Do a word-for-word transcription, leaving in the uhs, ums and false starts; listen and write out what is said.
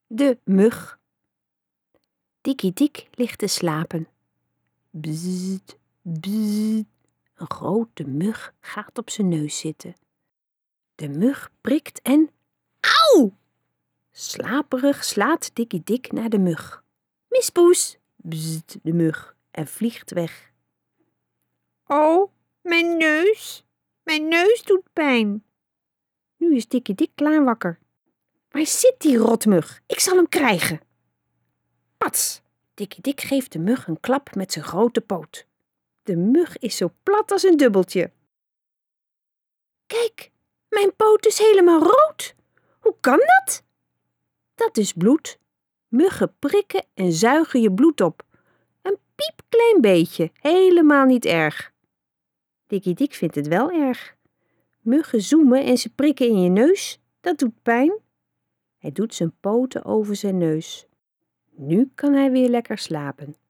De mug. Dikkie Dik ligt te slapen. Bzzzt, bzzzt. Een grote mug gaat op zijn neus zitten. De mug prikt en... Auw! Slaperig slaat Dikkie Dik naar de mug. Mispoes, bzzzt de mug en vliegt weg. Oh, mijn neus. Mijn neus doet pijn. Nu is Dikkie Dik klaar wakker. Waar zit die rotmug? Ik zal hem krijgen. Pats! Dikkie Dik geeft de mug een klap met zijn grote poot. De mug is zo plat als een dubbeltje. Kijk, mijn poot is helemaal rood. Hoe kan dat? Dat is bloed. Muggen prikken en zuigen je bloed op. Een piepklein beetje, helemaal niet erg. Dikkie Dik vindt het wel erg. Muggen zoemen en ze prikken in je neus. Dat doet pijn. Hij doet zijn poten over zijn neus. Nu kan hij weer lekker slapen.